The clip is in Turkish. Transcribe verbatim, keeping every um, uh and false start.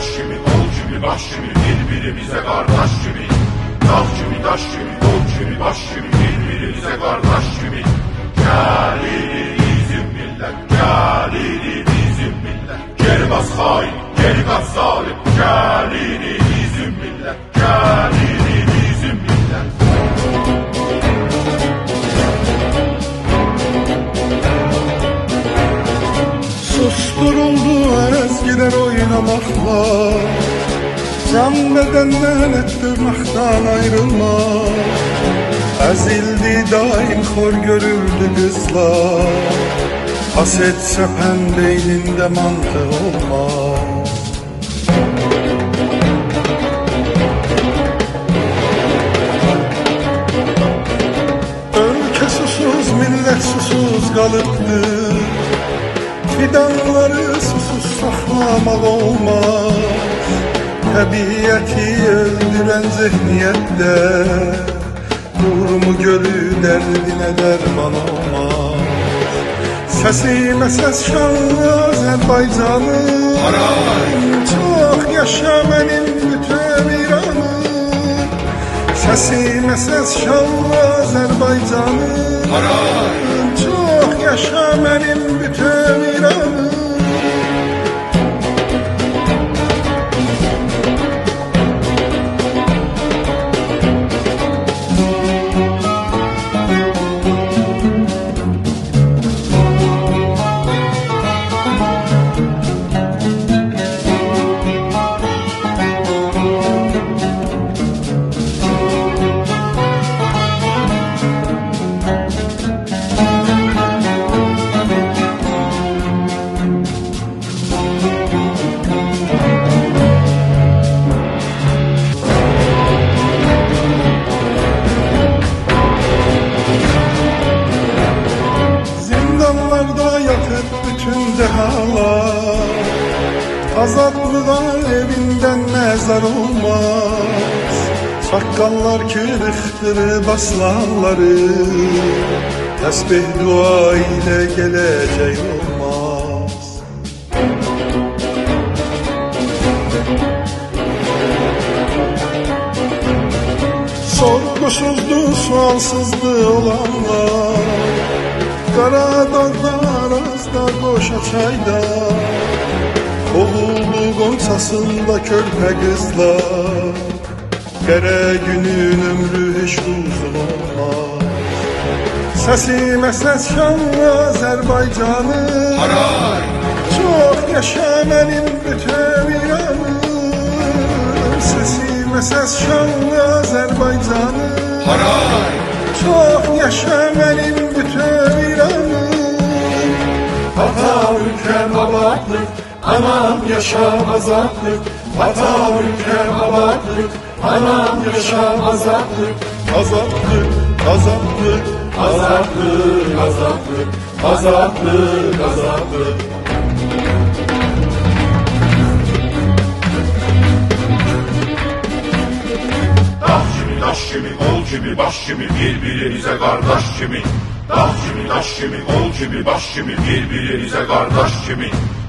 taş gibi, kol gibi, baş gibi, birbirimize kardeş gibi. Dağ gibi, taş gibi, kol gibi, baş gibi, birbirimize kardeş gibi. Gelini bizim millet, gelini bizim millet. Geri bas hain, geri bas zalim. Gelini bizim millet, gelini bizim millet. Susturuldu ezgiler oynamakla, can bedenden ettirmekten ayrılmak. Ezildi daim hor görüldü kızlar, haset sepen beyninde mantığı olmaz. Ülke susuz, millet susuz kalıptı. Fidanları susuz saklamak olmaz. Tabiatı öldüren zihniyette durumu görü derdine derman olmaz. Sesime ses şanlı Azerbaycan'ım, çok yaşa benim bütün İran'ım. Sesime ses şanlı Azerbaycan'ım, çok yaşa benim bütün İran'ım. Bütün dehalar azaplığa evinden mezar olmaz. Sakallar kırıktır baslanları, tesbih dua ile gelecek olmaz. Sorgusuzdu sualsızdı olanlar, Karadağ'da, Araz'da, Koşa çayda, kovuldu Gonçasında körpe kızlar. Kere günün ömrü hiç uzun olmaz. Sesime ses şanlı Azerbaycan'ım, çok yaşa benim bütün İran'ım. Sesime ses şanlı Azerbaycan'ım, çok yaşa benim bütün İran'ım. Vatan ülkem abatlık, anam yaşam azatlık. Vatan ülkem abatlık, anam yaşam azatlık. Azatlık, azatlık, Azatlık, azatlık, azatlık, azatlık. Dağ gibi, taş gibi, kol gibi, baş gibi, birbirimize kardeş gibi. Dağ gibi, taş gibi, kol gibi, baş gibi, birbirimize kardeş gibi.